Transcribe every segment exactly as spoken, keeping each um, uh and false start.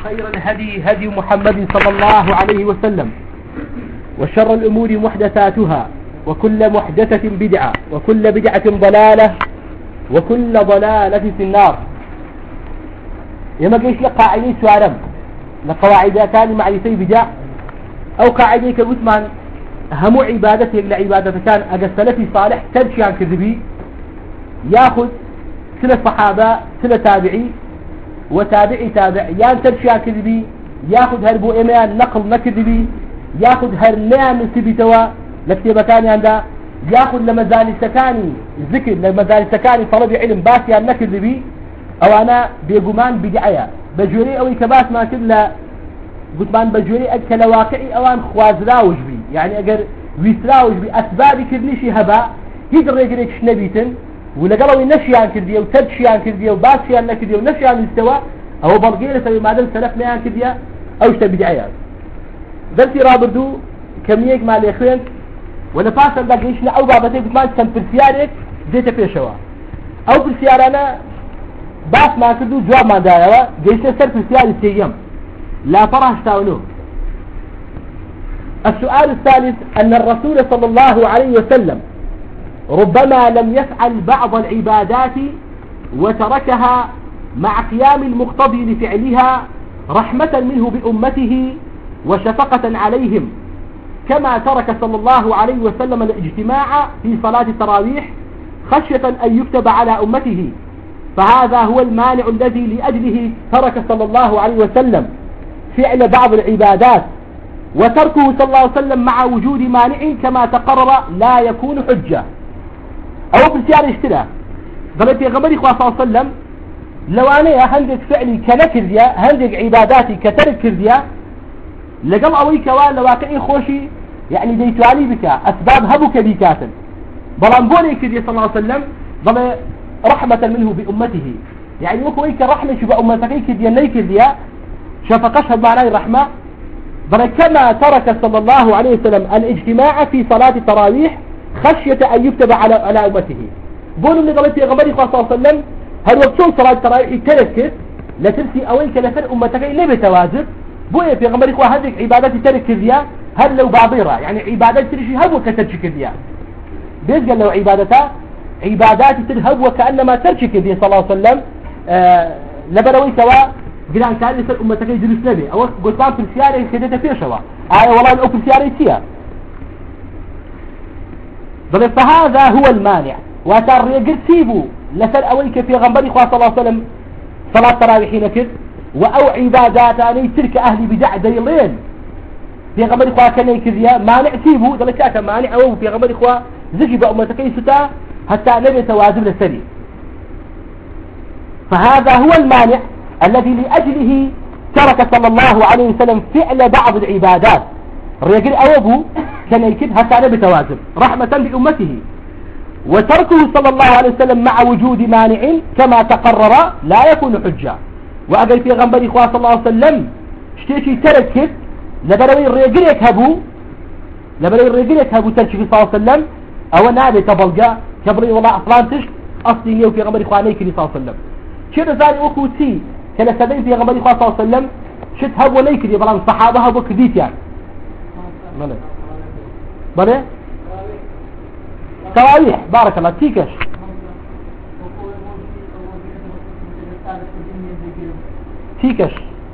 وخير الهدي هدي محمد صلى الله عليه وسلم، وشر الأمور محدثاتها، وكل محدثة بدعة، وكل بدعة ضلالة، وكل ضلالة في النار. يما قيش لقاعدين سوارم لقواعد كان معرفي بدع أو قاعدين كبثمان هم عبادته لعبادة كان أجا سلفي صالح ترشي عن كذبي ياخذ سنة صحابة سنة تابعي وتابعي تابع يان ترشي عن كذبي ياخذ هربو إيمان نقل نكذبي ياخذ هرنان سبيتوا لكتب كان عنده ياخذ لمزال سكاني ذكر لمزال سكاني طلب علم باسي عن نكذبي أو أنا بيقومان بدعية بجوري أو كباس ما كلا قلت بان بجوري أكل واقعي أوان خوازراوج بي يعني أجر ويسراوج بي أسبابي كذنيشي هبا هيد الرجل نبيتن ولقلوا نشي عن كذبية وتدشي عن كذبية وباسي عن كذبية ونشي عن الاستواء أو برقيلة سوي مادل سلفنا عن كذبية أو اشتبدعية ذلتي رابردو كميك مع الإخوان ولا فاسا باقيشنا أو بابتين قلت مان سم برسيارك زيت بيشوا أو برسيارانا باس ما كدو جواب ما دايوا جيشنا سر برسيار السيام لا فرح تاونوه. السؤال الثالث أن الرسول صلى الله عليه وسلم ربما لم يفعل بعض العبادات وتركها مع قيام المقتضي لفعلها رحمة منه بأمته وشفقة عليهم، كما ترك صلى الله عليه وسلم الاجتماع في صلاة التراويح خشية أن يكتب على أمته، فهذا هو المانع الذي لأجله ترك صلى الله عليه وسلم فعل بعض العبادات، وتركه صلى الله عليه وسلم مع وجود مانع كما تقرر لا يكون حجة. أو بالسيارة اشترى قالت يا غمري صلى الله عليه وسلم لو أنا هندك فعلي كنكرديا هندك عباداتي كترك كرديا لقل أوي كوان لواقعي خوشي يعني ديتواني بك أسباب هبك بيكاتا بلانبوني كرديا صلى الله عليه وسلم بل رحمة منه بأمته يعني وكويك رحمة شبه أمتكي كرديا لي كرديا شفقشها بمعنى الرحمة بل كما ترك صلى الله عليه وسلم الاجتماع في صلاة التراويح خشية أن يكتب على على أمته. بقولوا اللي قالت يا غمري صلى الله عليه وسلم هل وقتون صلاة التراويح تركت لترسي أويك لفر أمتك إلا بتواجب بويا في غمري خوا هذيك عبادات ترك كذيا هل لو بعضيرة يعني عبادات ترشي هو كترك كذيا بيش قال لو عبادتها عبادات ترهب وكأنما ترك كذيا صلى الله عليه وسلم آه لبروي سواء قلان كان لفر أمتك يجلس نبي أو قلتان في السيارة كذيتا فيه شوا آية والله الأو في السيارة يتيا بل فهذا هو المانع وتر يقل سيبو لفر أويك في غنبري خواه صلى الله عليه وسلم صلاة تراويحين كذ وأو عبادات أني تلك أهلي بدع ديلين في غنبري خواه كان يكذيا مانع سيبو دل كاكا مانع أو في غنبري خواه زكي بأمتك يستا حتى نبي توازب للسري. فهذا هو المانع الذي لأجله ترك صلى الله عليه وسلم فعل بعض العبادات الرجل أوبه كان يكد حتى نبي توازب رحمة بأمته، وتركه صلى الله عليه وسلم مع وجود مانع كما تقرر لا يكون حجة. وأقل في غنبري إخوة صلى الله عليه وسلم اشتيشي تركت لبروي الرجل يكهبوا لبروي الرجل يكهبوا تركه صلى الله عليه وسلم أو نابي تبلغا كبري والله أفلانتش أصلي نيو في غنبري إخوة نيكري صلى الله عليه وسلم شير ذلك أخوتي كان سبين في غنبري إخوة صلى الله عليه وسلم شت هبوا نيكري بلان صحابة هبوا كذيت يعني بلي بلي تراويح بارك الله تيكش تيكش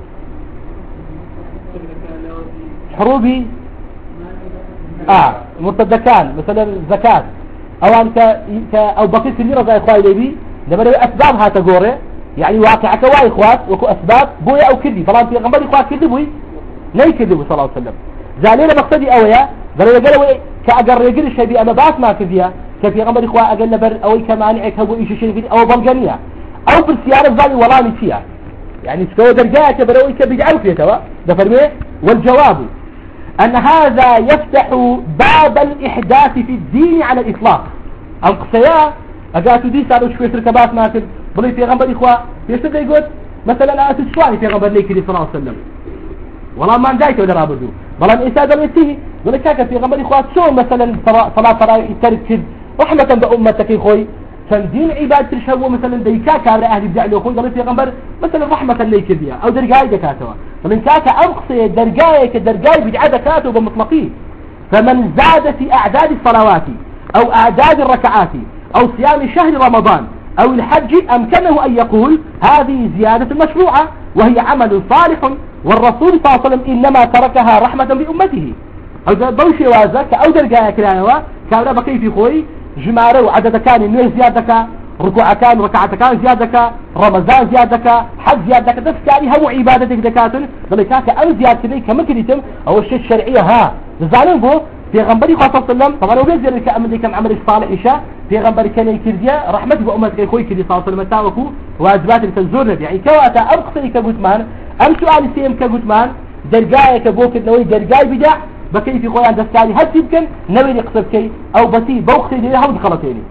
حروبي اه مرتدكان مثلا زكاة او انت او بقيت الليرة زي اخوائي ليبي لما اسبابها تقوري يعني واقعك واي اخوات وكو اسباب بويا او كذي فلان في غنبري اخوات كذبوي لا يكذبوا صلى الله عليه وسلم زالينا مقصدي اويا قالوا يقولوا كأقر يقل الشيء أما باس ما كذيا كفي غمر إخوة أقل نبر أو كمانعك هو إيش شيء أو بلغانية أو بالسيارة زالي والله فيها يعني سكوى درجات بروي كبدعوا فيها توا دفرميه. والجواب أن هذا يفتح باب الإحداث في الدين على الإطلاق. القصياء أقاتوا دي سألوا شوية ركبات ما كذ بلي في غمر إخوة يستطيع يقول مثلا آت السؤال في غمر ليكي صلى الله عليه وسلم والله ما ندايته ولا رابدو بلان إنسان دلوقتي ولا كاكا في غمر إخوات شو مثلا صلاة تراويح ترك رحمة بأمتك يا خوي چەندین عیباد ترش هەبووە مثلا دەیکا کابرا ئەهلی بدع لێ خۆی دەڵێ پێغەمبەر مثلا ڕەحمەتەن لێی کردیە ئەو دەرگای دەکاتەوە من کاکە ئەم قسەیە دەرگایە کە دەرگای بدعە دەکاتەوە بمطلقی فمن زاد في أعداد الصلوات أو أعداد الركعات أو صيام شهر رمضان أو الحج أمكنه أن يقول هذه زيادة مشروعة وهي عمل صالح والرسول صلى الله عليه وسلم إنما تركها رحمة بأمته أو دوشي وازك أو درقايا كلايوا كان بكيف خوي جماره وعدد كان نوع زيادك ركوع كان ركعة كان زيادك رمضان زيادك حج زيادك دفكاري هو عبادتك دكاتن ذلك أو زيادة ليك مكريتم أو الشيء الشرعية ها زعلان بو في غنبري صلى الله عليه وسلم طبعا هو بيزير لك أمن كم عمل صالح إشاء في غنبري كان يكرديا رحمته وأمتك يخوي كردي صلى الله عليه وسلم تاوكو واجبات التنزور نبي يعني كواتا أبقصني كقوتمان أم سؤال السيم كقوتمان درقايا كبوك نوي درقاي بدع بكيف يقول عند السالي هل يمكن نوي يقصد كي أو بسي بوقتي لي هود خلطيني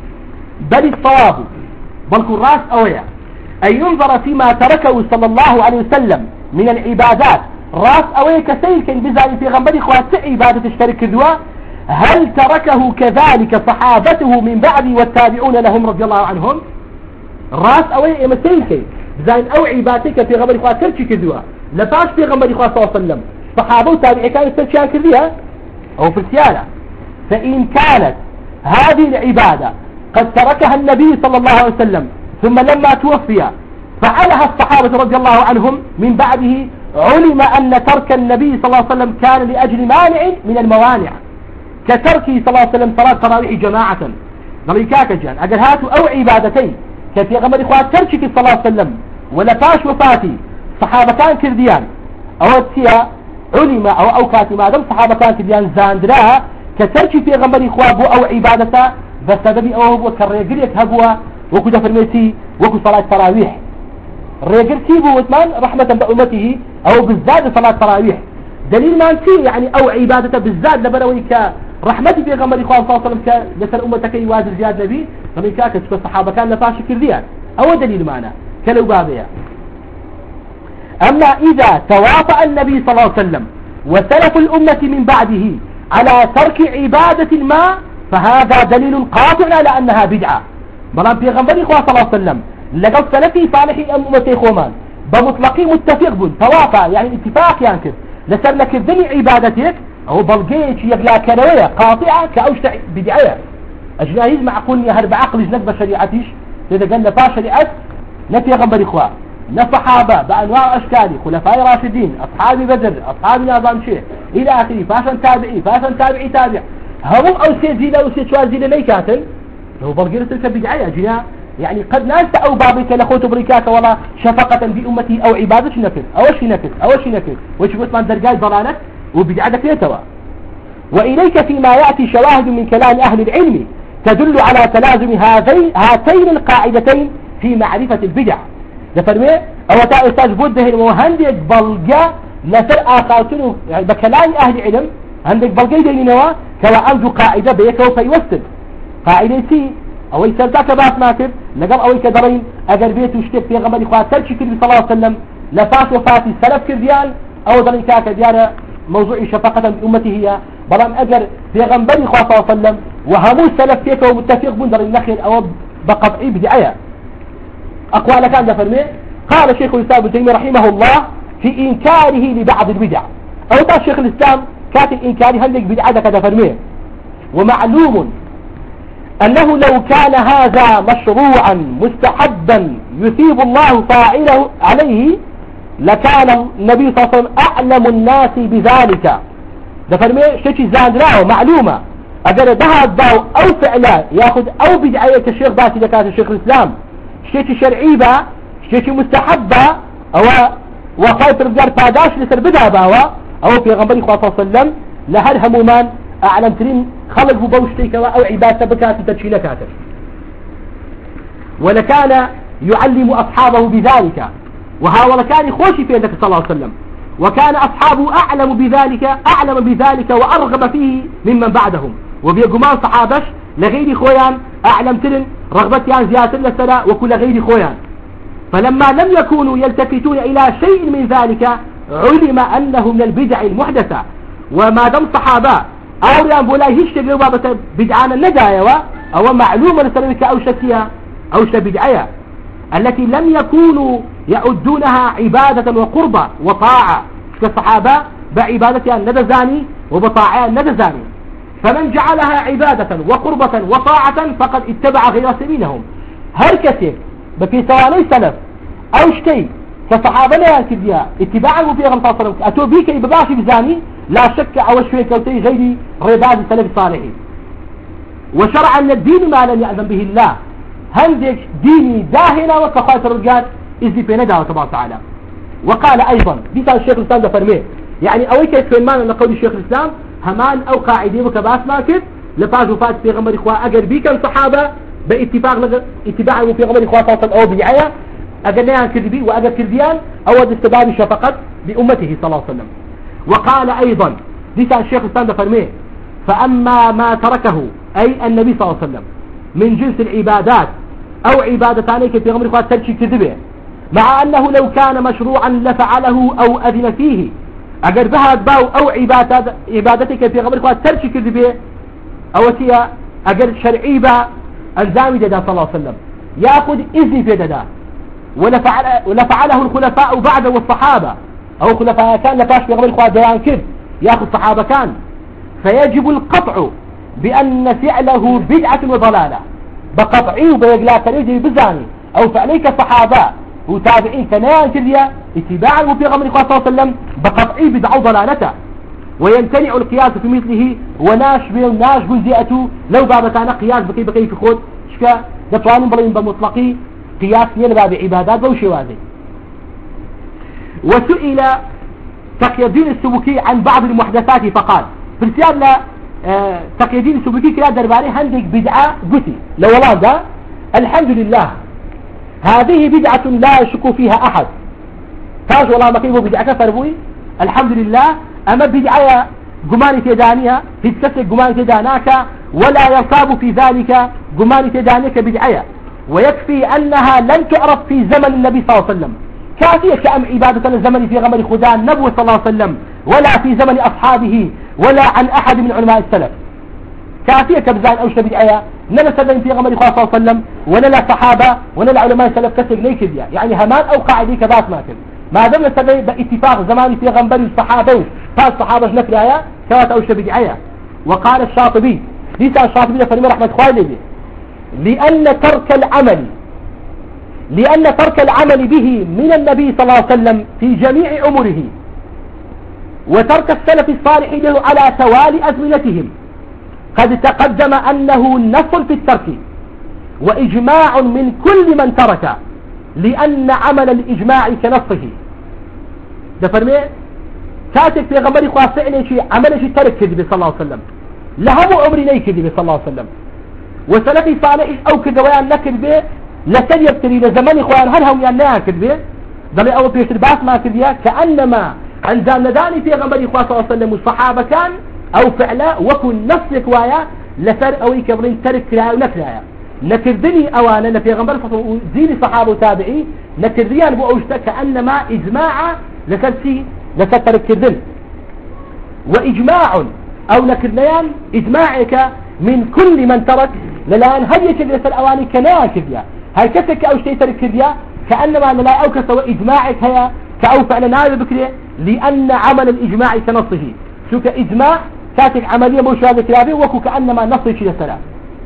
بل الصواب بل كل راس أويا أن ينظر فيما تركه صلى الله عليه وسلم من العبادات راس أويا كسيل كان بزاي في غنبري خوات عبادة اشترك ذوا هل تركه كذلك صحابته من بعد والتابعون لهم رضي الله عنهم راس أويا مسيل كي بزاي أو عبادتك في غنبري خوات تركك ذوا لفاش في غنبري خوات صلى الله عليه وسلم صحابه وتابعي كانوا يستشان كذيها أو في السيارة فإن كانت هذه العبادة قد تركها النبي صلى الله عليه وسلم ثم لما توفي فعلها الصحابة رضي الله عنهم من بعده علم أن ترك النبي صلى الله عليه وسلم كان لأجل مانع من الموانع كتركه صلى الله عليه وسلم صلاة تراويح جماعة ضليكاك جان أقل هاتوا أو عبادتين كفي غمر إخوات تركك صلى الله عليه وسلم ولا فاش وفاتي صحابة كان كرديان أو السيا علم أو أو كاتي ما دام صحابة كان كرديان زاندراها كترك في غمر إخوات أو عبادته بس دبي أو هو كالرجليك هبوا وكو دفرميتي وكو صلاة تراويح الرجل تيبو وثمان رحمة بأمته أو بالزاد صلاة تراويح دليل ما انتي يعني أو عبادته بالزاد لبنوي كرحمتي في غمر إخوان صلى الله عليه وسلم كجسر أمتك يوازر زياد نبي فمن كاكا تشوف الصحابة كان لفاشي كرديان أو دليل معنا كلو بابيا أما إذا توافأ النبي صلى الله عليه وسلم وسلف الأمة من بعده على ترك عبادة ما فهذا دليل قاطع على أنها بدعة بلان في غنبري إخوة صلى الله عليه وسلم لقد سلفي صالحي أمتي خومان بمطلقي متفق بن توافى يعني اتفاق ينكر لسر لك الدني عبادتك أو بلقيت يقلا كنوية قاطعة كأوشتع بدعية أجناهيز معقول يهرب عقل جنب شريعتيش إذا قال لفا شريعت نفي غنبري إخوة نصحابة بأنواع أشكالي خلفاء راشدين أصحاب بدر أصحاب نظام شيء إلى آخره فاشا تابعي فاشا تابعي تابع هم أو سيزيل أو سيتوازيل ميكاتل لو بلقينا تلك بدعية جنا يعني قد ناس أو بابك لخوت بريكاك ولا شفقة بأمتي أو عبادة نكر أو شي نكر أو شي نكر وش قلت من درجات ضلالك وبدعتك يتوى وإليك فيما يأتي شواهد من كلام أهل العلم تدل على تلازم هذين هاتين القاعدتين في معرفة البدع لفرمي أو تا أستاذ بوده وهندك بلقى لسر آخاتنه يعني بكلام أهل العلم عندك بلقى دينوا كوا عنده قاعدة بيكو فيوسد قاعدة سي أو يسلتك باس ماكب لقل أو يكدرين أجر بيت وشتك في غمر إخوات ترشي كربي صلى الله عليه وسلم لفات وفاتي السلف كرديان أو ضليكاك ديانا موضوع شفقة بأمته هي بلان أجر في غمر إخوات صلى الله عليه وسلم وهمو السلف فيك ومتفق بندر النخل أو بقطعي بدعية أقوال كان دفرمي قال شيخ الإسلام ابن تيمية رحمه الله في إنكاره لبعض البدع أو تا شيخ الإسلام كاتب إنكاره هلك بدعة كذا فرميه ومعلوم أنه لو كان هذا مشروعا مستحبا يثيب الله فاعله عليه لكان النبي صلى الله عليه وسلم أعلم الناس بذلك ده فرميه شيء زاندراه معلومة أجر ده الضوء أو فعلا يأخذ أو بدعية كالشيخ باسي لكات الشيخ الإسلام شيء شرعي با شيء مستحبة أو وخايف رجال فاداش لسر بدها باوا أو في غنبري صلى الله عليه وسلم لهر همومان أعلم ترين خلق بوشتيك أو عبادة بكاتي تدشي كاتر ولكان يعلم أصحابه بذلك وهذا كان خوشي في ذلك صلى الله عليه وسلم وكان أصحابه أعلم بذلك أعلم بذلك وأرغب فيه ممن بعدهم وبيقمان صحابش لغير خويان أعلم ترين رغبتيان زيادة لسلا وكل غير خويان فلما لم يكونوا يلتفتون إلى شيء من ذلك علم أنه من البدع المحدثة وما دام صحابة أوريان بولا يشتغلوا بابة بدعانا النجاية أو معلومة لسلمك أو شتيها أو شبدعية التي لم يكونوا يعدونها عبادة وقربة وطاعة كالصحابة بعبادتها الندزاني وبطاعها الندزاني. فمن جعلها عبادة وقربة وطاعة فقد اتبع غير سبيلهم. هركتك بكي سواني سلف أو شكي كصحابة لا يكذيها اتباعه في غمطة صلى الله عليه وسلم أتو بيك بباشي بزاني لا شك أو شوي كوتي غير رباد السلف الصالحين. وشرع أن الدين ما لم يأذن به الله هندك ديني داهنا وكخاطر الرجال إذن في ندى تبارك وتعالى. وقال أيضا بيسا الشيخ الإسلام ده فرميه يعني أوي كيف في المعنى لقول الشيخ الإسلام همان أو قاعدين وكباس ماكد لفاز وفات في غمر إخوة أجر بيك الصحابة باتفاق اتباعه في غمر إخوة صلى الله عليه وسلم أجرناها كذبي وأجر كذبيان أو استباب شفقت بأمته صلى الله عليه وسلم. وقال أيضا بيسا الشيخ الإسلام ده فرميه فأما ما تركه أي النبي صلى الله عليه وسلم من جنس العبادات أو عبادتان في غمر إخوة ترشي كذبه مع أنه لو كان مشروعا لفعله أو أذن فيه أجر بها باو أو عبادتك في غمر إخوة ترشي كذبه أو سيا أجر شرعي با أنزامي دادا صلى الله عليه وسلم يأخذ إذن في دادا ولفعل ولفعله الخلفاء بعد والصحابة أو خلفاء كان لفاش في غمر إخوة ديان كذب يأخذ صحابة كان فيجب القطع بأن فعله بدعة وضلالة بقطعي وبيقلا كريجي بزاني أو فعليك الصحابة وتابعين كنان كذية اتباعه في غمر إخوة صلى الله عليه وسلم بقطعي بدعة وضلالته ويمتنع القياس في مثله وناشبه وناشبه زيئته لو بابتانا قياس بكي بكي في خود شكا دفعان بلين بمطلقي قياس يلبى بعبادات وشوازي. وسئل تقي الدين السبكي عن بعض المحدثات فقال في السيارة اه تقي الدين السبكي كلا درباري هندك بدعة قتي لو والله ده الحمد لله هذه بدعة لا يشك فيها أحد تاج والله ما كيفه بدعة فربوي الحمد لله أما بدعة قماني تدانيها في السفر قماني تداناك ولا يرتاب في ذلك قماني تدانيك بدعة ويكفي أنها لم تعرف في زمن النبي صلى الله عليه وسلم كافية كأم عبادة الزمن في غمر خدان نبوة صلى الله عليه وسلم ولا في زمن أصحابه ولا عن أحد من علماء السلف كافية كبزان أو شبدعية نلا سبين في غمر صلى الله عليه وسلم ولا لا صحابة ولا لا علماء السلف كسب ليك بيا يعني همان أو قاعدي كباس ماكل ما دام سبين باتفاق زمان في غمر الصحابة فالصحابة نفرها كوات أو شبدعية. وقال الشاطبي ليس الشاطبي فرمي رحمة خوالي لأن ترك العمل لأن ترك العمل به من النبي صلى الله عليه وسلم في جميع عمره وترك السلف الصالح له على توالي أزمنتهم قد تقدم أنه نص في الترك وإجماع من كل من ترك لأن عمل الإجماع كنصه. ده فرمي كاتب في غمري خاصعني شيء عمل شيء ترك كذب صلى الله عليه وسلم لهم عمري ني كذب صلى الله عليه وسلم وسلفي صالح أو كذوان نكذب لكن يبتري لزمان إخوان هل هم يعنيها كذبه ضمي أول بيش الباس ما كذبها كأنما عند نداني في غمري إخوان صلى الله عليه وسلم والصحابة كان أو فعلا وكن نفسك ويا لسر أو يكبرين ترك كلايا ونكلايا نكذني أوانا في غمري زين صحابة وتابعي نكذيان بو أوشتا كأنما إجماع لسرسي لسر ترك كذن وإجماع أو نكذنيان إجماعك من كل من ترك للآن هل يكذب لسر أواني كنا كذيا هل كتك أو شيء ترك كذيا كأنما لا أو كسوى إجماعك هيا كأو فعل نائب بكري لأن عمل الإجماع كنصه شو كإجماع كاتك عملية موشاهدة كلابي وكو كأنما نصه شيء السلام.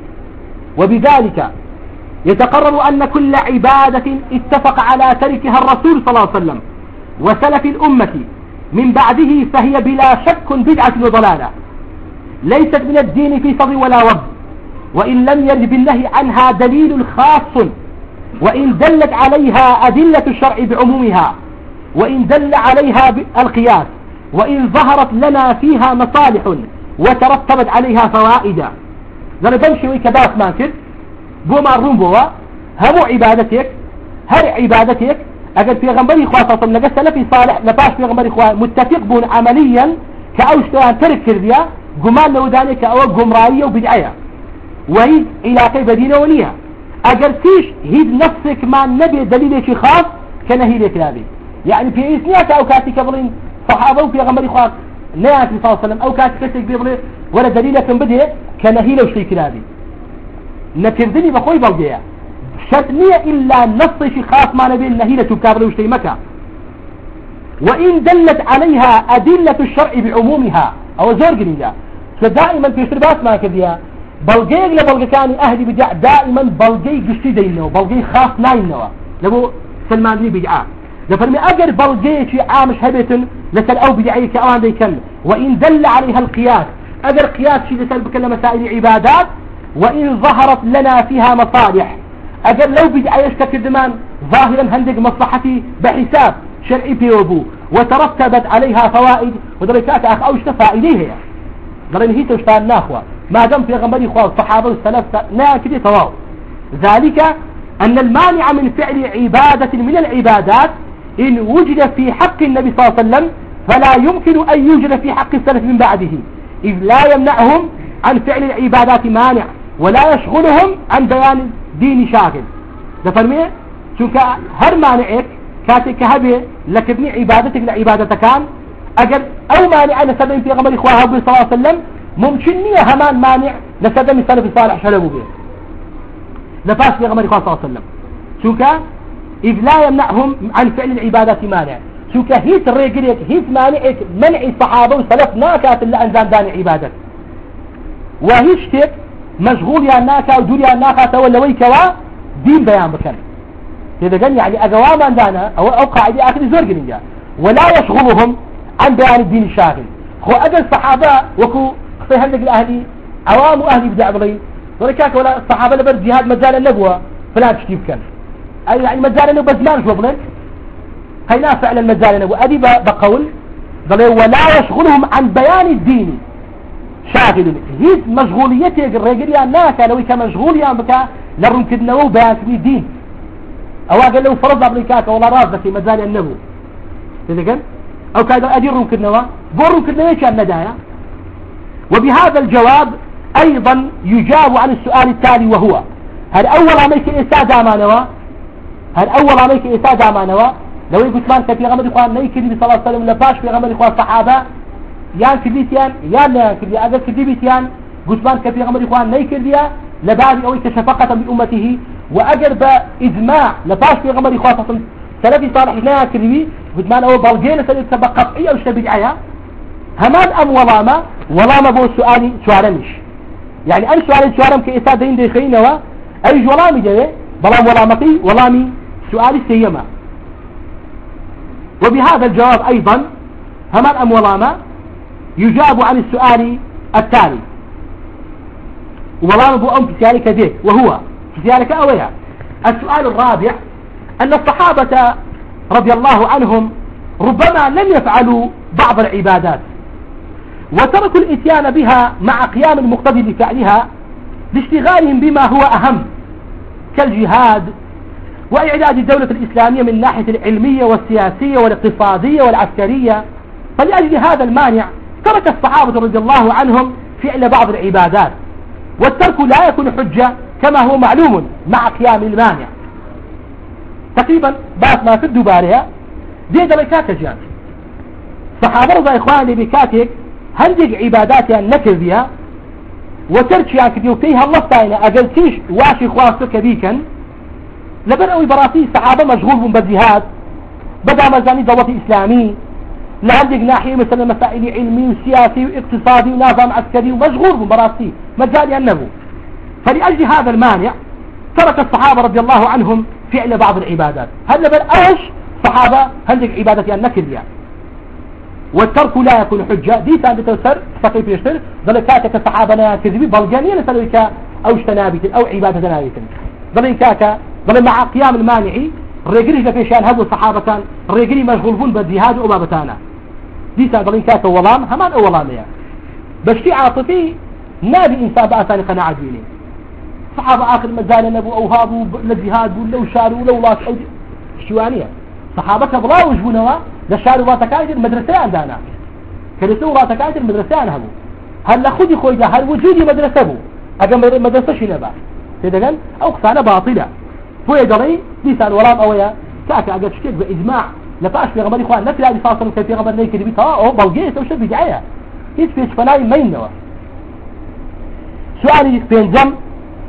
وبذلك يتقرر أن كل عبادة اتفق على تركها الرسول صلى الله عليه وسلم وسلف الأمة من بعده فهي بلا شك بدعة وضلالة ليست من الدين في صد ولا وضع وإن لم يرد بالله عنها دليل خاص وإن دلت عليها أدلة الشرع بعمومها وإن دل عليها القياس وإن ظهرت لنا فيها مصالح وترتبت عليها فوائد. لأنه بمشي ويكباس ماكد بو معروم بوا همو عبادتك هر عبادتك أقل في غنبري إخوة صلى الله عليه وسلم لقى سلفي صالح لباش في غنبري إخوة متفق بون عمليا كأوشتوان ترك كرديا قمان لو داني كأو قمرائية وبدعية وهي علاقة بدينة ونية أقل فيش هيد نفسك مع النبي دليل خاص كنهي لكلابي يعني في إثنيات أو كاتي كبرين صحابة وفي غنبري إخوة نياتي صلى الله عليه وسلم أو كاتي كتك بيبلي ولا دليل كان بديه كنهي لو شيء كلابي نكردني بخوي بلقيا شتنية إلا نص شي خاص ما نبي النهيلة كابل وشتي مكة وإن دلت عليها أدلة الشرع بعمومها أو زور قليلا فدائما في شربات ما كذيا بلقي لبلقي كان أهلي بدع دائما بلقي قشتي دينه بلقي خاص ناينه لبو سلمان لي بدعاء لفرمي أجر بلقي شي عامش هبت لسل أو بدعي كأوان دي كم وإن دل عليها القياس أجر قياس شي لسل بكل مسائل عبادات وإن ظهرت لنا فيها مصالح أجر لو بدعي يشتكي دمان ظاهرا هندق مصلحتي بحساب شرعي بيوبو وترتبت عليها فوائد ودركات أخ أو اشتفى إليها ضرين هي تشتان ناخوة ما دام في غمبري خواه الصحابة والسلف لا كده تواو ذلك أن المانع من فعل عبادة من العبادات إن وجد في حق النبي صلى الله عليه وسلم فلا يمكن أن يوجد في حق السلف من بعده إذ لا يمنعهم عن فعل العبادات مانع ولا يشغلهم عن بيان دين شاغل ده فرمي شوك هر مانعك كاتك هبه لكبني عبادتك لعبادتك كان أجل أو مانع لسدم في غمر إخوة صلى الله عليه وسلم ممكنية همان مانع لسدم السلف الصالح شلبوا به لفاش في غمر إخوة صلى الله عليه وسلم شوك إذ لا يمنعهم عن فعل العبادات مانع شوك هيت الرجليك هيت مانعك منع الصحابة والسلف ناكات إلا أنزان دان عبادت وهيشتك مشغول يا ناكا ودول يا ناكا تولى ويكوا دين بيان بكن كذا قال يعني أقواما عندنا أو أو قاعدة آخر زور قلنا ولا يشغلهم عن بيان الدين الشاغل خو أجل الصحابة وكو في هندق الأهلي عوام أهلي بدع بلي ولكاك ولا الصحابة لبر جهاد مجال النبوة فلا تشتيب كان أي يعني مجال النبوة بزمان شو بلن هينا فعلا مجال النبوة أدي بقول بلي ولا يشغلهم عن بيان الدين شاغل هي مشغوليتي الرجل يا ناكا لو كان مشغول يا بكا لرم كدنو بيان الدين أو قال له فرض أمريكاك ولا رازة في مجال النبو إذا قال أو كان أديرهم كدنوا بورهم كدنوا كان ندايا وبهذا الجواب أيضا يجاب عن السؤال التالي وهو هل أول عميك إسادة ما نوا هل أول عميك إسادة ما نوا لو يقول مانك في غمر إخوان نيكري صلى الله عليه وسلم لباش في غمر إخوان صحابة يان كريتيان يان لا كري أجل كريتيان قلت مانك في غمر إخوان نيكري لباري أو شفقة من أمته وأجر بإجماع لباش في غمر إخوان سلفي صالح لا كريمي قلت مان أو بلغينا سلسة قطعية أو شبيعية همان أم ولاما ولاما بو سؤالي سؤالمش يعني أي سؤالي سؤالم كإسادة دين دي خينوا أي جولامي جاي بلام ولامقي ولامي سؤالي سيما وبهذا الجواب أيضا همان أم ولاما يجاب عن السؤال التالي ولاما بو أم في سيالك ديك وهو في سيالك أويا السؤال الرابع أن الصحابة رضي الله عنهم ربما لم يفعلوا بعض العبادات وتركوا الاتيان بها مع قيام المقتضي لفعلها لاشتغالهم بما هو أهم كالجهاد وإعداد الدولة الإسلامية من الناحية العلمية والسياسية والاقتصادية والعسكرية فلأجل هذا المانع ترك الصحابة رضي الله عنهم فعل بعض العبادات والترك لا يكون حجة كما هو معلوم مع قيام المانع تقريبا بعد ما فدوا بارها دي دركات جان صحابة رضا إخواني بكاتك هندق عباداتها النكر بها وتركيا كديو فيها الله تعالى أقلتيش واشي إخوانك بيكا لبنأوي براسي صحابة مشغول بالجهاد بدأ مزاني دولة إسلامي لعندك ناحية مثلا مسائل علمي وسياسي واقتصادي ونظام عسكري ومشغول براسي مجالي النبو فلأجل هذا المانع ترك الصحابة رضي الله عنهم فعل بعض العبادات هل لبن أوش صحابة هندك عبادة النكر بها والترك لا يكون حجة دي سان بتوسر فكيف يشتر ذلكاتك الصحابة كذبي بلغانية لسلوك أو اشتنابت أو عبادة نابت ذلكاك ذلك مع قيام المانعي الرجلي لفيشان هبو الصحابة كان الرجلي مشغولون بالجهاد وأبابتانا دي سان ذلكاك الولام همان أولام يا بشتي عاطفي نابي إنسان بأساني قناعة ديني صحابة آخر مجال نبو أو هابو للجهاد ولو شاروا ولو لاش أو شوانية صحابة بلا وجبونوا للشارع واتكايد المدرسة عندنا كرسو واتكايد المدرسة عنهم هل لخذي خويدا هل وجودي مدرسة بو أجمع مدرسة شنبا تدقل أو قصانا باطلة فوي دلي لسان ورام أويا كاكا أجد شكيك بإجماع لفاش في غمر إخوان نفل هذه فاصل كيف في غمر نيكي بيتا أو بلغيس أو شد بدعية هيت فيش فلاي مين نوا سؤالي بينجم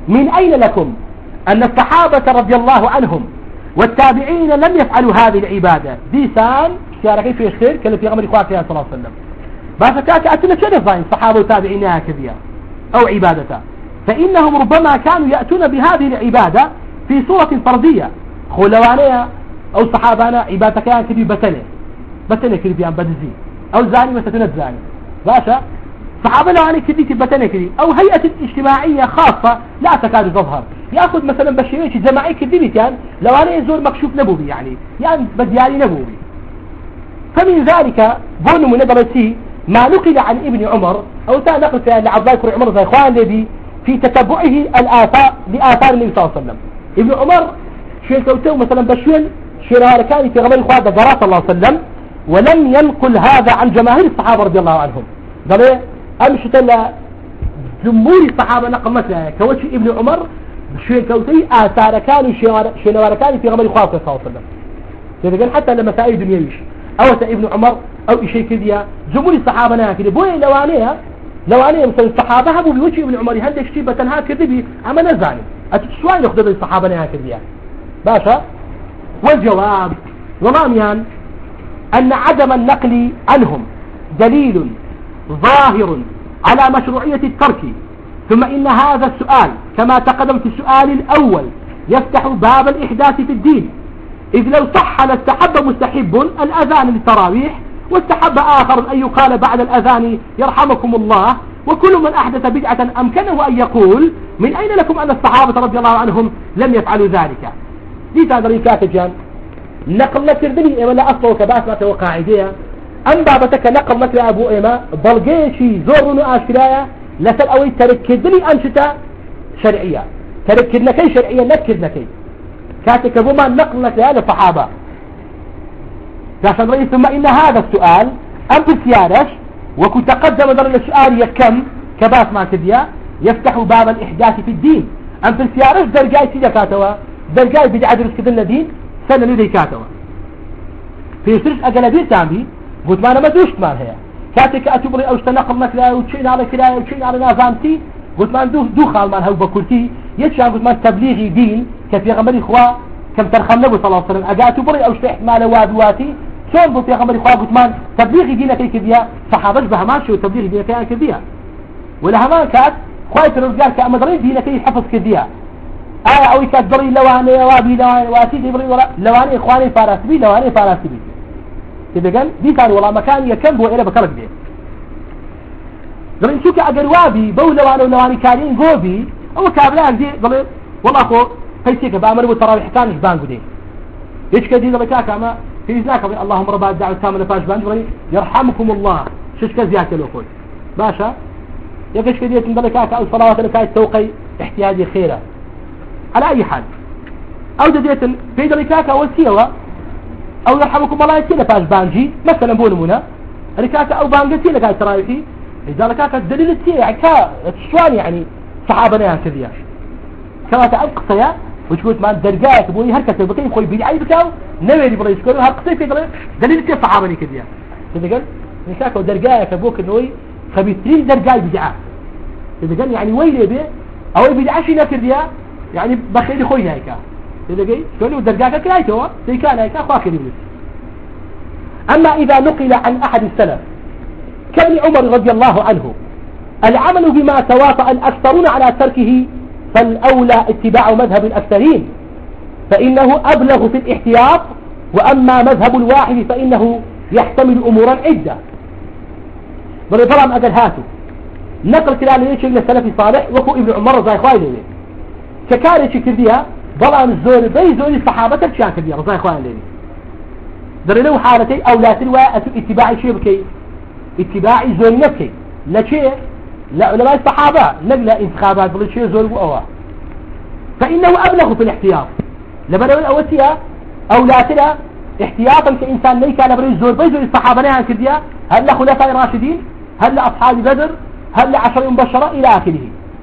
من أين لكم أن الصحابة رضي الله عنهم والتابعين لم يفعلوا هذه العبادة ديسان شاركين في الخير كان في غمر إخوة صلى الله عليه وسلم بس كانت أتنا شرف ضاين صحابة وتابعين هكذا أو عبادته فإنهم ربما كانوا يأتون بهذه العبادة في صورة فردية خلوانية أو صحابانا عبادة كان كذي بتنه بتنه كذي بيان بدزي أو زاني وستنة زاني باشا صحابة لو أنا كذي بتنه كذي أو هيئة اجتماعية خاصة لا تكاد تظهر يأخذ مثلا بشريش جماعي كذي كان لو أنا يزور مكشوف نبوي يعني يعني بدياني نبوي فمن ذلك بون من نظرتي ما نقل عن ابن عمر أو تا نقل عن عبد الله بن عمر زي إخوان الذي في تتبعه الآثار لآثار النبي صلى الله عليه وسلم ابن عمر شيء كوتو مثلا بشوين شيء كان في غمر إخوان دقرات صلى الله عليه وسلم ولم ينقل هذا عن جماهير الصحابة رضي الله عنهم قال ايه أمشت لا جمهور الصحابة نقل مثلا كوتش ابن عمر شيء كوتي آثار كان شيء كان في غمر إخوان صلى الله عليه وسلم يعني حتى لما سائل دنيويش أو ابن عمر أو شيء كذا جمهور الصحابة ناكل بوي لو عليها لو عليها مثلا الصحابة هبوا بوجه ابن عمر هندك شيء بتنها كذبي أما نزاني أتشوان يخدر الصحابة ناكل يا باشا والجواب ضمانيان أن عدم النقل عنهم دليل ظاهر على مشروعية الترك ثم إن هذا السؤال كما تقدم في السؤال الأول يفتح باب الإحداث في الدين إذ لو صح لاستحب مستحب الأذان للتراويح واستحب آخر أن يقال بعد الأذان يرحمكم الله وكل من أحدث بدعة أمكنه أن يقول من أين لكم أن الصحابة رضي الله عنهم لم يفعلوا ذلك دي تقدر كاتجان نقل لك الدنيا ولا أصله كباسمة وقاعدية أم بابتك نقل لك أبو إيما بلغيشي زور نؤاشرايا لسل أوي تركدني أنشطة شرعية تركدنا كي شرعية نكدنا كي كاتك بما نقل لك هذا الصحابة عشان رأي ثم إن هذا السؤال أم بالسيارش وكنت تقدم ذلك السؤال يكم كباس ما تبيا يفتح باب الإحداث في الدين أم بالسيارش درجاي سيدا كاتوا درجاي بدعة درس كذلنا دين سنة لدي كاتوا في سرش أقلبير تامبي قلت ما أنا ما دوشت مال هي كاتك أتبري أو استنقل مثلا وتشين على كراية وتشين على نازامتي قلت ما ندو دو خال مال هو بكلتي يتشان قلت ما تبليغي دين كفي غمر إخوة كم ترخم نبو صلى الله عليه وسلم أقا أتبري أو استحت مال وادواتي شون بو في غمر إخوة قلت ما تبليغي دينك كذبيا صحابش بهماشي وتبليغي دينك كذبيا ولا همان كات خواهي الرجال كأمدرين دينك يحفظ كذبيا آية أو يكدري لواني وابي لواني واتي دبري لواني إخواني فارسبي لواني فارسبي كده قال دي كان والله مكان يكم بو إلى بكرك دي قال نشوك أجر وابي بو لواني ولواني كارين قوبي أو كابلاك دي قال والله أخو هيسيك بأمر بطراوي حكاني بانقو دي إيش كدي قال كاكا ما في ذاك اللهم ربا الدعوة التامة لفاش بانقو يرحمكم الله شش كزياك الوقود باشا يقش كدي قال كاكا أو صلاة لكاية توقي احتياجي خيرة على أي حال أو ديت في ذلكاكا والسيوة أو يرحمكم الله يتينا فاش بانجي مثلا بونمونا ركاكا أو بانجتي لك هاي ترايحي إذا لكاكا الدليل التي يعني كا تشوان يعني صحابنا يعني كذيا كما تأقصى يا وشكوت ما الدرجات بوني هركة بكي خوي بيدعي بكاو نويري برا يشكوه هرقصي في دليل التي صحابني كذيا كذا قال ركاكا ودرجاك بوك نوي خبيثين درجاي بدعاء كذا قال يعني ويلي بيه أو بدعاشي كذيا يعني بخير خوي هيك إذا جاي شلون ودرجاك كلايته زي كان هيك أخاك يبلس أما إذا نقل عن أحد السلف كان عمر رضي الله عنه العمل بما تواطأ الأكثرون على تركه فالأولى اتباع مذهب الأكثرين فإنه أبلغ في الاحتياط وأما مذهب الواحد فإنه يحتمل أمورا عدة بل طبعا أقل هاتوا نقل كلام ليش إلى السلف الصالح وكو ابن عمر زي إخواني ليه ككاري كرديها ضلع الزور بي زور الصحابة ترشان كرديها رضا إخواني ليه درلو حالتي أولاد الواء اتباع شيء بكي اتباع زور نفسي لا شيء لا علماء الصحابة نقل انتخابات بل شيء زور وأواه فإنه أبلغ في الاحتياط لبنوا الأوسية أولادنا احتياطا كإنسان ليك على بريد زور بي زور الصحابة نعم كرديها هل لخلفاء راشدين هل لأصحاب بدر هل لعشر مبشرة إلى آخره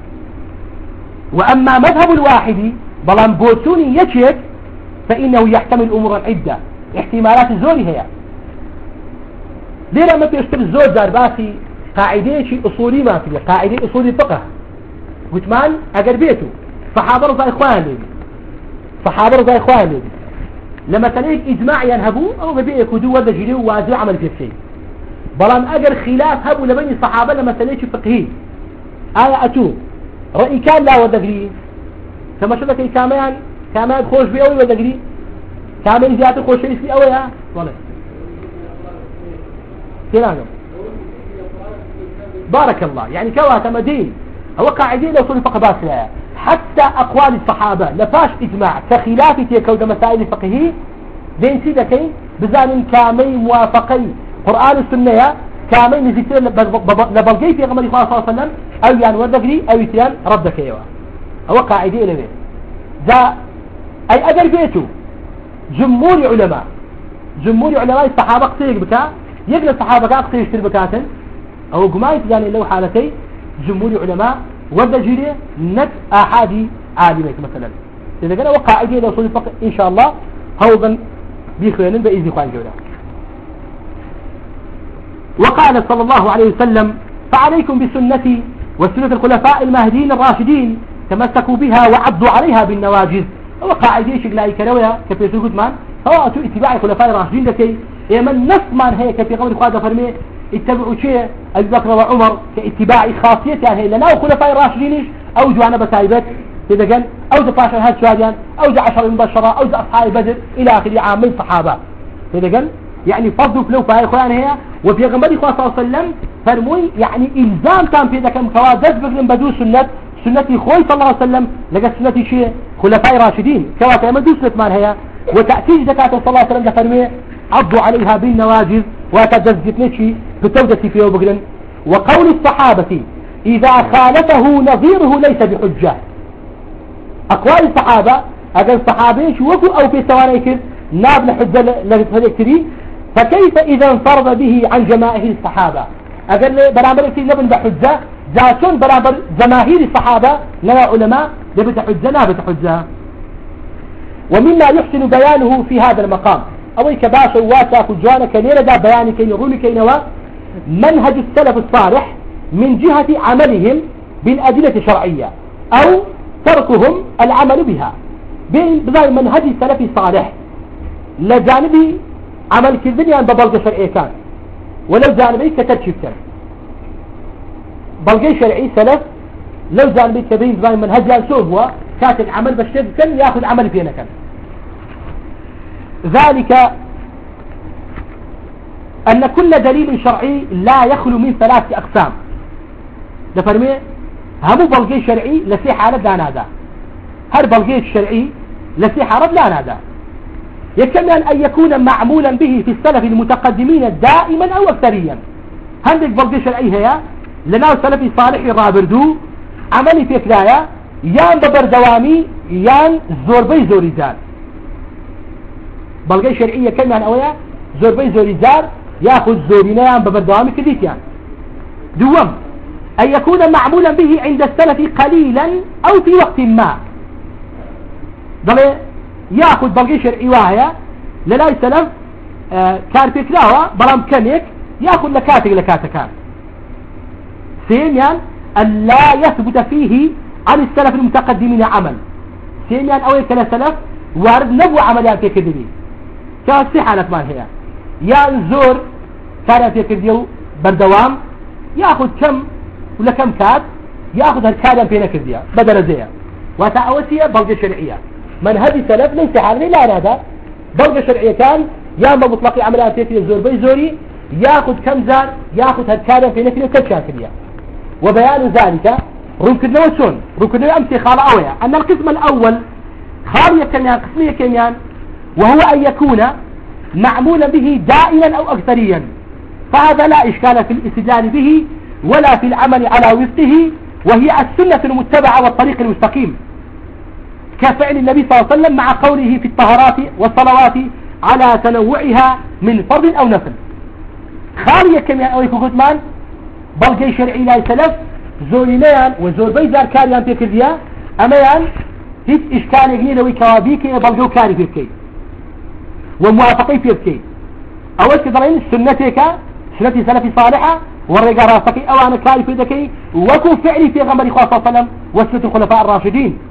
وأما مذهب الواحد بلان بوتوني يشيك فإنه يحتمل أمورا عدة احتمالات الزوري هي ليه لما تشتري الزور زارباسي قاعدة شيء أصولي ما فيه قاعدة أصولي فقه قلت مان أقر بيته صحابة رضا إخواني صحابة رضا إخواني لما تليك إجماع ينهبوا أو ببيئك ودو وذا جريو وازو عمل في الشيء بلان أجر خلاف هبوا لبني الصحابة لما تليك فقهي آية أتو رأي كان لا وذا جري كما شبك كامان كامان خوش في أول وذا جري كامان زيادة خوش في أول ها والله كلام بارك الله يعني كواتا مدين هو قاعدين لو صلي فقه باسلا حتى أقوال الصحابة لفاش إجماع كخلاف تيكود مسائل فقهي دين سيدكي بزان كامي موافقي قرآن السنة كامي نزيكتين لبلغي في غمر الله صلى الله عليه وسلم أو يعني ودقري أو يتيان ردك ايوه هو قاعدين لبيه ذا أي أجر بيتو جمهور علماء جمهور علماء الصحابة قصير بكا يقل الصحابة قصير يشتر بكاتن أو قمايت يعني لو حالتي جمهور علماء ودجري نت أحادي عالمين مثلا إذا كان وقع أيدي لو صلي فقط إن شاء الله هوغا بيخوانين بإذن إخوان جولا وقال صلى الله عليه وسلم فعليكم بسنتي وسنة الخلفاء المهديين الراشدين تمسكوا بها وعضوا عليها بالنواجذ وقع أيدي شكلاي كرويا كفيسو قدمان سواء اتباع الخلفاء الراشدين لكي يمن نفس من هيك في قول إخوان فرمي اتبعوا شيء أبي بكر وعمر كاتباع خاصية يعني لنا وخلفاء الراشدين أو جوانا بسايبت إذا قال أو ذا باشر هاد شواديان أو ذا عشر مبشرة أو ذا أصحاب بدر إلى آخر عام من صحابة إذا قال يعني فضلوا فلو فهي إخوان هي وفي غنبري إخوان صلى الله عليه وسلم فرموي يعني إلزام كان في ذا كم كوادد بقلن بدو سنة سنتي خوي صلى الله عليه وسلم لقى سنتي شيء خلفاء راشدين كواتا يمدو سنة مان هي وتأتيج ذكاة صلى الله عليه وسلم فرمي عضوا عليها بالنواجذ وتدزجتنشي بتودة فيه وبقلن وقول الصحابة إذا خالفه نظيره ليس بحجة أقوال الصحابة أقل الصحابين شوفوا أو في ثوانيك ناب لحجة لفتري فكيف إذا انفرد به عن جماهير الصحابة أقل برامبر يكتري نبن بحجة جاتون برامبر جماهير الصحابة لنا علماء لبت حجة نابت حجة ومما يحسن بيانه في هذا المقام أوي كباشا واسا كجوانا كنيرا دا بياني كين يروني كينوا منهج السلف الصالح من جهة عملهم بالأدلة الشرعية أو تركهم العمل بها بذلك منهج السلف الصالح لجانبي عمل كذبني أن ببلغ شرعي كان ولو جانبي كترشف كان بلغي شرعي سلف لو جانبي كبين بذلك منهج ينسوه هو كاتب عمل بشتف كان يأخذ عمل فينا كان ذلك أن كل دليل شرعي لا يخلو من ثلاث أقسام لفرمي همو بلغي شرعي لسي حالة لا نادا هر بلغي الشرعي لسي حالة لا نادا يكمل أن يكون معمولا به في السلف المتقدمين دائما أو أكثريا هندك بلغي شرعي هي لنا السلف صالح الرابردو عملي في كلايا يان ببردوامي يان زوربي زوريزان بلغي شرعية كم يعني أولا زوربي زوريزار ياخذ زورينيان ببردوامي كديتيان دوم أن يكون معمولا به عند السلف قليلا أو في وقت ما ضل ياخذ بلغي شرعي واهية للا السلف آه كان في كلاوة برام كنيك ياخذ لكاتك لكاتكان سيميان أن لا يثبت فيه عن السلف المتقدمين عمل سيميان أولا كلا سلف وارد نبو عمليات في كذبين كاسي حالة ما هي يا زور كان في كذيو بردوام ياخذ كم ولا كم كاد ياخذ هالكاد فينا كذيا بدل زيها وتأوسية بلغة شرعية من هذه سلف ليس حالة لا هذا بلغة شرعية كان يا ما مطلق عمليات في زور بي زوري ياخذ كم زار ياخذ هالكاد فينا كذيا كم كذيا وبيان ذلك ركن وشون ركن أمثي خال أويا أن القسم الأول خالية كميان قسمية كميان وهو أن يكون معمولا به دائما أو أكثريا فهذا لا إشكال في الاستدلال به ولا في العمل على وفقه وهي السنة المتبعة والطريق المستقيم كفعل النبي صلى الله عليه وسلم مع قوله في الطهارات والصلوات على تنوعها من فرض أو نفل خالية كميان أو يكون كتمان بلغي شرعي لا يسلف زورينيان وزور بيزار كاريان في كذيا أميان هيت إشكال يجني لو كوابيك بلغو كاري في كي وموافقي في كي أول كذلين سنتك سنتي سلفي صالحة والرجاء راسكي أو أنا كاري في ذكي وكو فعلي في غمر إخوة صلى الله عليه وسلم وسنة الخلفاء الراشدين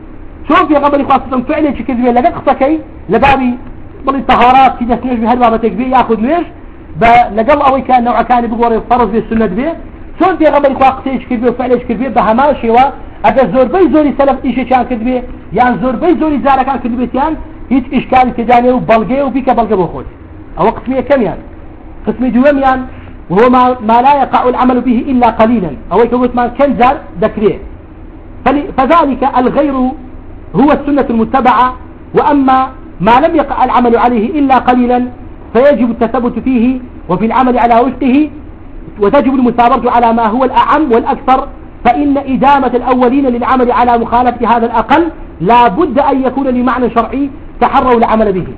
شوف يا قبل خاصة فعلا شي كذبين لقد خصكي لبابي بلي طهارات كذا سنوش بهالبابة تكبير ياخذ نيش لقل أوي كان نوع كان بيقول فرض بالسنة به شون في قبل خاصة شي كذبين وفعلا شي كذبين بهما شيوا أجا زور بي زوري سلف إيش كان كذبين يعني زور بي زوري زارة كان كذبين يعني هيك إشكال كجاني وبلغي وبيك بلغي بخوش أو قسمية كم يعني قسمي دوام يعني وهو ما, ما لا يقع العمل به إلا قليلا أو يكوت ما كنزر ذكريه فذلك الغير هو السنة المتبعة وأما ما لم يقع العمل عليه إلا قليلا فيجب التثبت فيه وفي العمل على وفقه وتجب المثابرة على ما هو الأعم والأكثر فإن إدامة الأولين للعمل على مخالفة هذا الأقل لا بد أن يكون لمعنى شرعي تحروا العمل به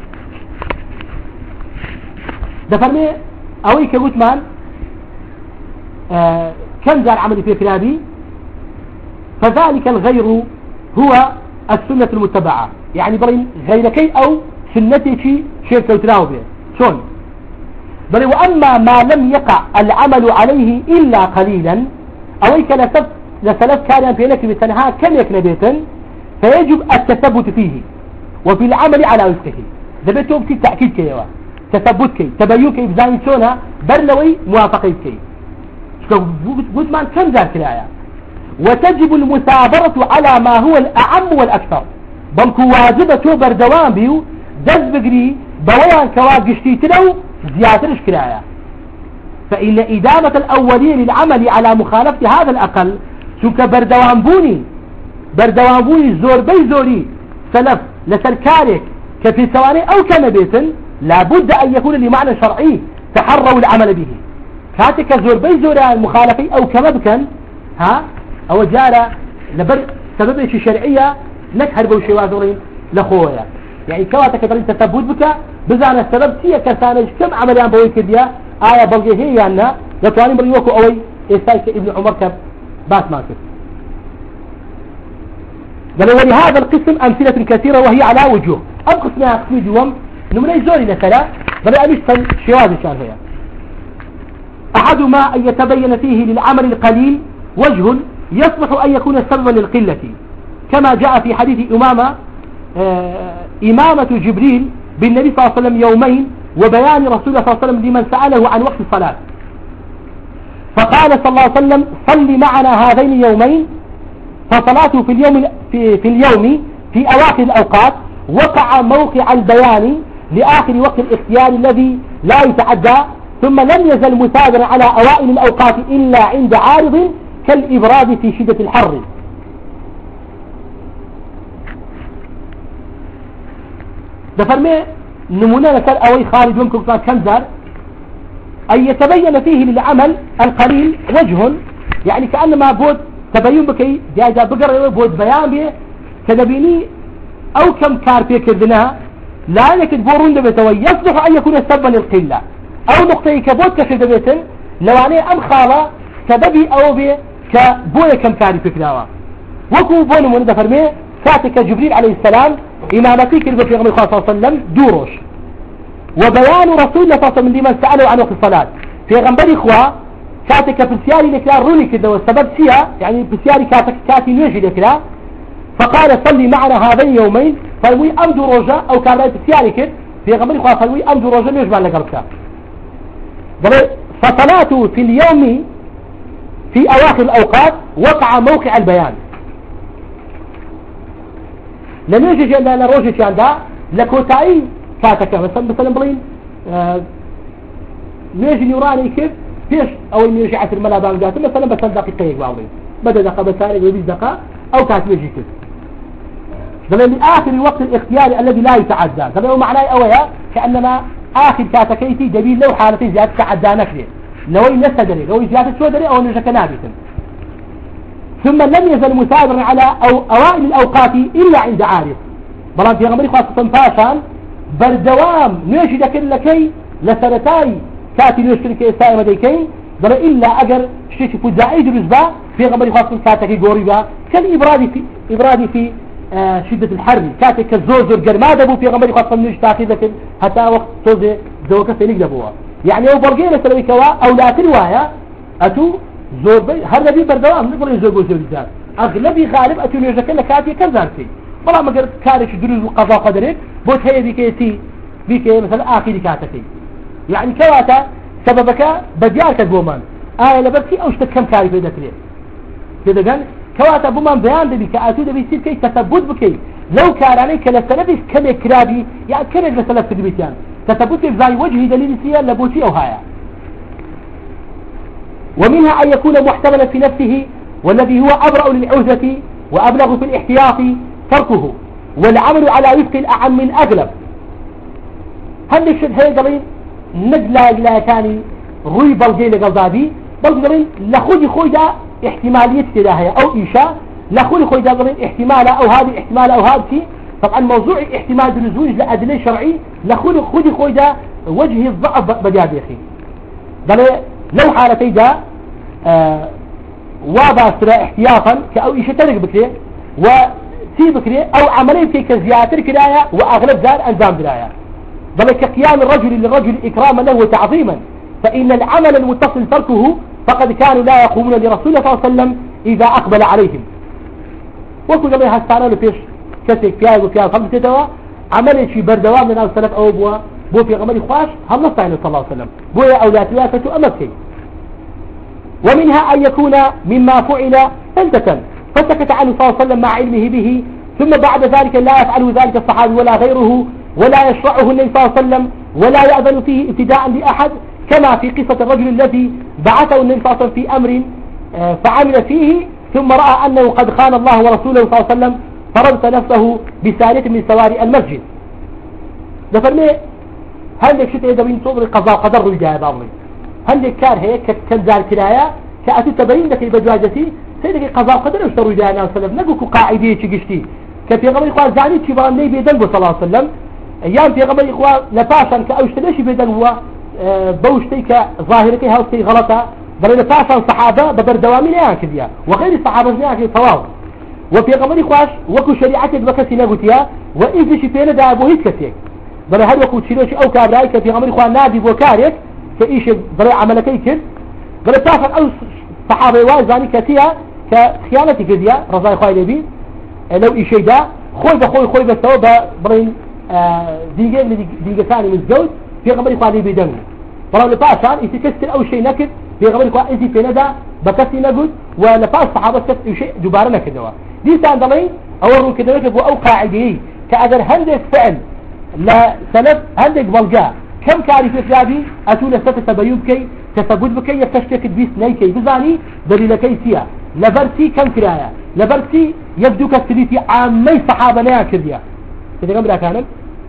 دفرمي أويك قتمان آه كم زال عمل في كلابي فذلك الغير هو السنة المتبعة يعني برين غيركي أو سنتي شيء شيء كوتناه به شون بل وأما ما لم يقع العمل عليه إلا قليلا أويك لسف لسلف كان في لك بسنها كم يكن بيتا فيجب التثبت فيه وفي العمل على وفقه ذبتهم في تأكيد كي تثبت كي تبين كي بزاين شونها برلوي موافقين كي قلت ما كم ذا كلايا وتجب المثابرة على ما هو الأعم والأكثر بل واجبة بردوان بيو دز بقري بوان كواقشتي تلو زيادة كلايا فإن إدامة الأولين للعمل على مخالفة هذا الأقل شوك بردوان بوني بردوان بوني زور بي زوري سلف لسركارك كفي سواني أو كنبيت لابد أن يكون لمعنى شرعي تحروا العمل به كاتك زور بي زوري المخالفة أو كمبكن ها أو جارة لبر سبب شيء شرعية نك هربوا شيء وازورين لخويا يعني كواتك برين تثبت بك بزعنا السبب سيا كرسانج كم عمليان بوي كديا آية بلغي هي يعني يطواني برين وكو أوي إستايك ابن عمر كب باس ماكس قالوا ولهذا القسم أمثلة كثيرة وهي على وجوه أو قسمها قسمي دوم نمنا يزوري لسلا بل أمشتن شواذ كان هي أحدما أن يتبين فيه للعمل القليل وجه يصلح أن يكون سببا للقلة كما جاء في حديث إمامة آه إمامة جبريل بالنبي صلى الله عليه وسلم يومين وبيان رسول الله صلى الله عليه وسلم لمن سأله عن وقت الصلاة فقال صلى الله عليه وسلم صل معنا هذين اليومين فصلاته في اليوم في, في اليوم في أواخر الأوقات وقع موقع البيان لآخر وقت الاختيار الذي لا يتعدى ثم لم يزل مثابرا على أوائل الأوقات إلا عند عارض كالإبراد في شدة الحر دفرمي نمونا نسأل أوي خارج ممكن كم زار أن يتبين فيه للعمل القليل وجه يعني كأنما بود تبين بكي جاجا بقر بود بيان به كدبيني أو كم كار في كردنا لا يكد بورون دبتوي يصلح أن يكون سببا للقلة أو نقطة كبود كشد بيتن لو أني أم خالة كدبي أو بي كبوية كم كاري في كداوا وكو بون من دفرمي ساتك جبريل عليه السلام إمامتي كلمة في غمي صلى الله عليه وسلم دوروش وبيان رسول الله صلى الله عليه وسلم لمن سأله عن وقت الصلاة في غنبري إخوة كاتك بسياري لكلا روني كده والسبب فيها يعني بسياري كاتك كاتي نيجي لكلا فقال صلي معنا هذين يومين فالوي أمدو رجاء أو كان رأيت بسياري كده في غنبري إخوة فالوي أمدو رجاء نيجبان لقلبك فصلاته في اليوم في أواخر الأوقات وقع موقع البيان لم يجي عندنا روجي في عندها لكوتاي كاتك مثلا مثلا بلين آه يجي نوراني كيف فيش او يجي عشر الملابان جات مثلا بس دقيقتين بعضين بدا دقيقه بثانيه وبيس دقيقه او كانت يجي كيف ده من اخر الوقت الاختياري الذي لا يتعدى هذا معناه اويا كانما اخر كاتكيتي جميل لو حالتي زياده تعدى نكره لو ينسدري لو زياده شودري او نجك نابتا ثم لم يزل مثابرا على أو أوائل الأوقات إلا عند عارف بلان في غمري خاصة فاشان بردوام نيشي دكن لكي لسنتاي كاتي نيشتري كي سائمة ديكي بل إلا أجر شيء فجائي جرزبا في غمري خاصة كاتكي قوريبا كالإبرادي في إبرادي في آه شدة الحر كاتي كالزوزر قرماد أبو في غمري خاصة نيشتاكي ذكن حتى وقت توزي دوكا سينيك دبوها يعني أو برقينا سلوي كوا أو لا تروايا أتو زور بي هر نبي بردوام نقول زور بو زور زار اغلبي غالب اتو نيجك لكاتي كزارتي والله ما قلت كارش دروز وقضاء قدرك بوت هي بكيتي بكي مثلا آخر كاتتي يعني كواتا سببك بديارك بومان آية لبرتي أو اشتكم كاري بيدك ليه كده قال كواتا بومان بيان دبي كأتو دبي يصير كي تثبت بكي لو كان عليك لسلبي كم كرابي يعني كم لسلب في البيتيان تثبت زي وجه دليل سيا لبوتي أو هايا. ومنها أن يكون محتملا في نفسه والذي هو أبرأ للعزة وأبلغ في الاحتياط تركه والعمل على وفق الأعم من أغلب. هل يشد هاي قليل نجلا لا كان روي بلغي لغزادي بل قليل لخوي خوي دا احتمالية تلاهية أو إيشاء لخوي خوي دا قليل احتمال أو هذه احتمال أو هذه. طبعا موضوع احتمال الزوج لأدلة شرعي لخوي خوي خوي دا وجه الضعف بجاد يا أخي قال لو حالتي دا آه وابا احتياطا كأو إيشاء ترك بكري وسي بكري أو عملية كزياتر كرايا وأغلب زار أنزام كرايا بل كقيام الرجل للرجل إكراما له وتعظيما فإن العمل المتصل تركه فقد كانوا لا يقومون لرسول الله صلى الله عليه وسلم إذا أقبل عليهم. وكل ما يحسنا له فيش كسك فيها وفيها خمسة توا عمل شيء بردوام من السلف أو بوا بو في غمر إخواش هم نصعين صلى الله عليه وسلم بويا أولاد وافة أمسكي. ومنها أن يكون مما فعل فلتة فسكت عنه صلى الله عليه وسلم مع علمه به ثم بعد ذلك لا يفعل ذلك الصحابي ولا غيره ولا يشرعه النبي صلى الله عليه وسلم ولا يأذن فيه ابتداء لأحد كما في قصة الرجل الذي بعثه النبي صلى الله عليه وسلم في أمر فعمل فيه ثم رأى أنه قد خان الله ورسوله صلى الله عليه وسلم فربط نفسه بسارية من سواري المسجد. دفرمي هل شتى يدوين صدر قضاء قدر الجاي بابي هل كار هيك كنزار كرايا كأتو تبين لك البجواجتي سيدك قضاء قدر اشتروا جاي صلى الله عليه وسلم نقولك قاعدية تشتي كفي غمر إخوان زعني تبغى النبي يدنبه صلى الله عليه وسلم أيام في غمر إخوان لفاشا كأوشت ليش بيدنبه بوشتي كظاهرتي هاوستي غلطة بل لفاشا صحابة بدر دوامي لا كذيا وغير الصحابة لا كذي طواو وفي غمر إخواش وكو شريعتك بكسي نقولتيا وإذا شفينا دا أبو هيك كثير بل هل وكو تشيلوش أو كابرايك في غمر إخوان نادي بوكاريك كإيش بل عملكي كذ بل لفاشا أو صحابة وازاني كثيرا كخيانتي كذيا رضاي خواهي لبي لو إيش دا خوي بخوي خوي بسوا برين ديجا ديجا ثاني من الزوج في غمر إخواني بيدنه فلو لفاشان يتكسر أو شيء نكد في غمر إخواني إذي في ندى بكسي نقود ولفاش صحابة كسر شيء جبارنا كدوا دي ساندلين أورو كده نكب أو قاعدي كأجر هندك فعل لا سلف هندك بلجاء كم كاري في إسلامي أتولى ستة تبيوب كي تثبت بكي يفتشتك بيس نيكي بزاني دليل كي سيا لبرتي كم كرايا لبرتي يبدو كسريتي عامي صحابة لا كذيا كده قبل كانت.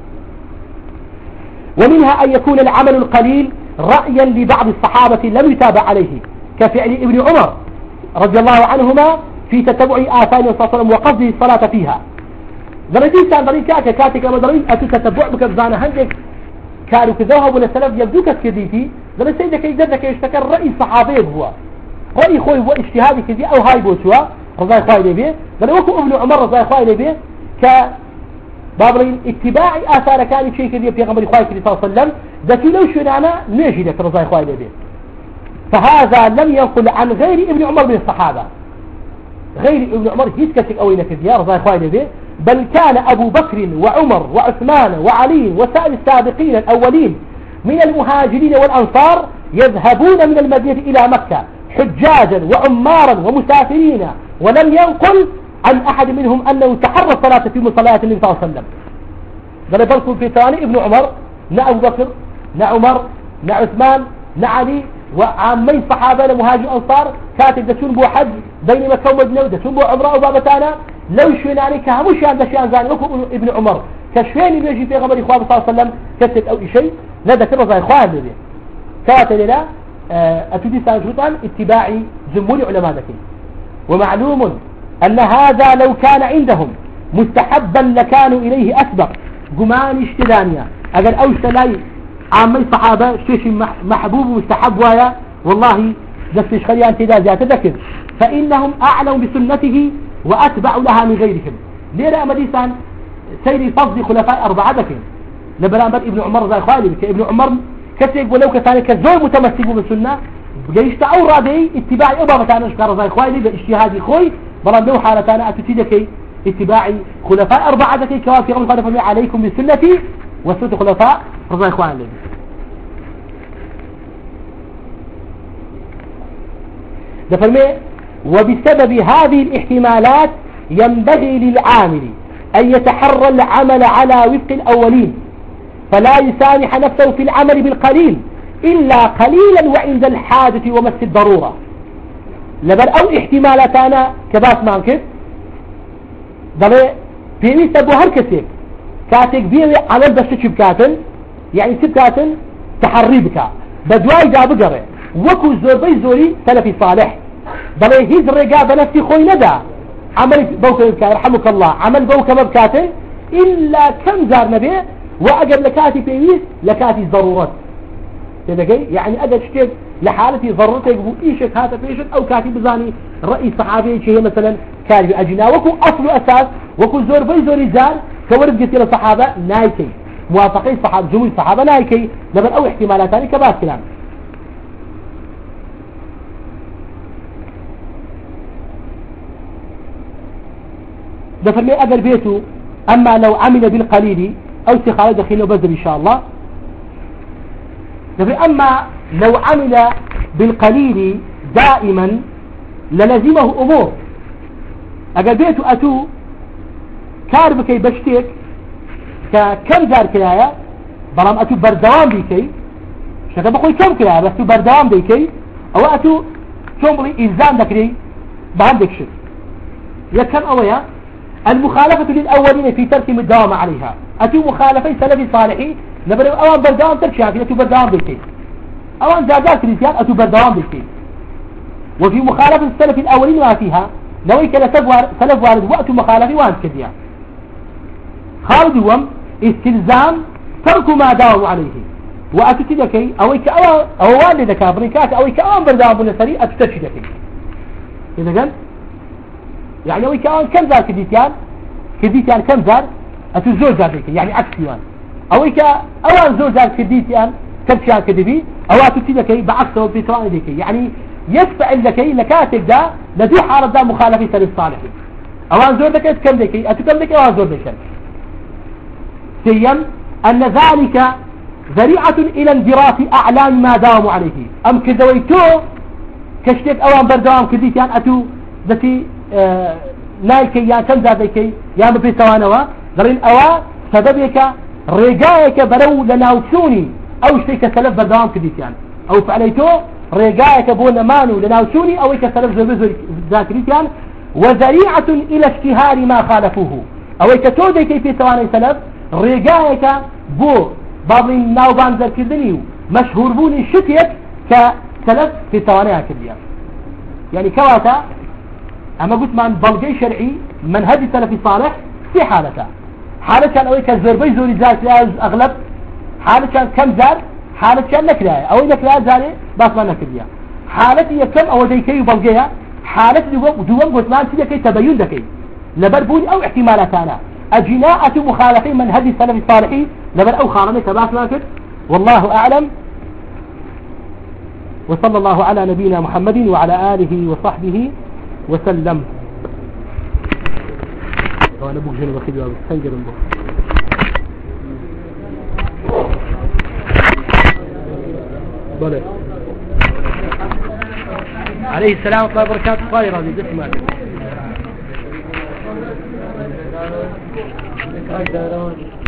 ومنها أن يكون العمل القليل رأيا لبعض الصحابة لم يتابع عليه كفعل ابن عمر رضي الله عنهما في تتبع آثار صلى الله عليه وسلم وقصده الصلاة فيها درجين كان درين كاكا كاتك أما درين أتو تتبع بكذانا هندك كانوا كذوها ولا سلف يبدوك كذيتي درين سيدك يقدرك يشتكر رأي صحابي هو رأي خوي هو اجتهادي كذي أو هاي بوشوا رضي الله عنه درين وكو ابن عمر رضي الله عنه ك بابرين اتباع آثار كان شيء كذي في غمر إخواني صلى الله عليه وسلم ذكي لو شنانا نجي لك رضي إخواني به فهذا لم ينقل عن غير ابن عمر من الصحابة غير ابن عمر يسكتك أوينك يا رضي إخواني به بل كان أبو بكر وعمر وعثمان وعلي وسائر السابقين الأولين من المهاجرين والأنصار يذهبون من المدينة إلى مكة حجاجا وعمارا ومسافرين ولم ينقل عن أحد منهم أنه تحرى الصلاة في مصليات النبي صلى الله عليه وسلم بل بلكم في ثاني ابن عمر نا أبو بكر نا عمر نا عثمان نا علي وعامي صحابة لمهاجر أنصار كاتب دسون بو حج بين مكة ومدينة دسون بو عمره وبابتانا لو شوين عليك هموش عند شيئا زاني لكم ابن عمر كشوين بيجي في غمر إخوان صلى الله عليه وسلم كتب أو شيء لا ذكر زي إخوان لذي كاتب لنا أتدي سانجوطان اتباعي جمهور علماء ذكي. ومعلوم أن هذا لو كان عندهم مستحبا لكانوا إليه أسبق قمان اشتدانيا أقل أوشت لاي عامي صحابة شيء محبوب مستحب ويا والله نفسش خليان تدازي تذكر فإنهم أعلم بسنته وأتبع لها من غيرهم. ليه مديسان سيري فضل خلفاء أربعة ذكر لبرامبر ابن عمر ذا خالد ابن عمر كتب ولو كذلك الزول متمسك بالسنة بقيشت أو رادي اتباعي أبا بتانا شكار ذا خالد باجتهادي خوي برام لو حالتانا أتتيدكي اتباع خلفاء أربعة ذكي كوافي رمضان فرمي عليكم بسنتي وسنة خلفاء رضي إخوان الله ده فرمي وبسبب هذه الاحتمالات ينبغي للعامل أن يتحرى العمل على وفق الأولين فلا يسامح نفسه في العمل بالقليل إلا قليلا وعند الحاجة ومس الضرورة لبر أو احتمالاتنا كباس مانكت ضلي بيويست أبو هركسيك كاتك بيوي عمل بشتش بكاتن يعني سبكاتن تحري بكا بدواي دا بقره وكو زوربي زوري سلفي صالح ضلي هيز الرقاء بنفسي خوي ندى عمل بوك بكا يرحمك الله عمل بوك بكاتن إلا كم زار نبي وأقل لكاتي بيويست لكاتي ضرورات يعني أجل شتيك لحالتي ضرورتك بو إيشك هذا بيشك أو كاتي بزاني رأي صحابي شيء مثلا كان بأجنا وكو أصل أساس وكو زور بي زور رجال كورد قلت الصحابة نايكي موافقين صحابة جمهور الصحابة نايكي لبن أو احتمالات ثاني كباس كلام دفرمي أجل بيته أما لو عمل بالقليل أو استخارة دخيله بذل إن شاء الله أما لو عمل بالقليل دائما للزمه أمور أقل بيته أتو كاربكي بشتك كم جار كلايا برام أتو بردوام بيكي شكا بقول كم كلايا بس بردوام بيكي أو أتو شمري إلزام دكري بهندك شك يكم أويا المخالفة للأولين في ترك الدوام عليها أتو مخالفة سلفي صالحي نبرم أوان بردوام ترشاكي أتو بردوام بيكي أوان جاجات كريسيان أتو بردوام بيكي وفي مخالفة السلف الأولين ما فيها نويك لسلف وارد وقت مخالفة وان كذيا خالد وم استلزام ترك ما داوم عليه وأتتدكي أويك أوان أوان لدك بريكات أويك أوان بردوام بنسري أتتشدكي إذا قال يعني أويك أوان كم زار كديتيان كديتيان كم زار أتو زور زار بيكي يعني عكسيوان أويك أوان زور زار كديتيان كرشان كدبي أو أتتدكي بعكسه بيتوان ديكي يعني يسفعل لكي لكاتك دا لدو حالة دا مخالفة سلف صالحي أوان زور دكي كم دكي أتو كم دكي أوان زور دكي سيم أن ذلك ذريعة إلى انجراف أعلام ما داوموا عليه أم كذويتو كشتك أوان بردوام كديتيان أتو ذاتي آه نايكي يا كم زادكي يا مبي سوانوا ذرين أوا سببك رقايك برو لناوشوني أو شتيك سلف بردوام كديتيان أو فعليتو رقايك بون مانو لناوشوني أو كسلف زبزر ذاكريتيان وذريعة إلى اشتهار ما خالفوه أو كتودي كيف سواني سلف رقايك بو بابل ناو بانزر كردنيو مشهور بوني شتيك كسلف في سوانيها كرديان يعني كواتا أما قلت من بلغي شرعي منهج السلف الصالح في حالته حالة كان أوي كالزربي زوري ذات أغلب حالة كان كم زار حالة كان نكلاية أو نكلاية زاري بس ما نكلية حالتي كم أو ديكي وبلغيها حالتي دوام دوام قلت ما نسيدكي تبين دكي لبربوني أو احتمالات أنا أجناءة مخالفين منهج السلف الصالحي لبر أو خارني كباس ما كت والله أعلم وصلى الله على نبينا محمد وعلى آله وصحبه وسلم. وانا ابوك هنا بخيل يا سنجر ابوك بله عليه السلام ورحمه الله وبركاته. طاير هذه جسمك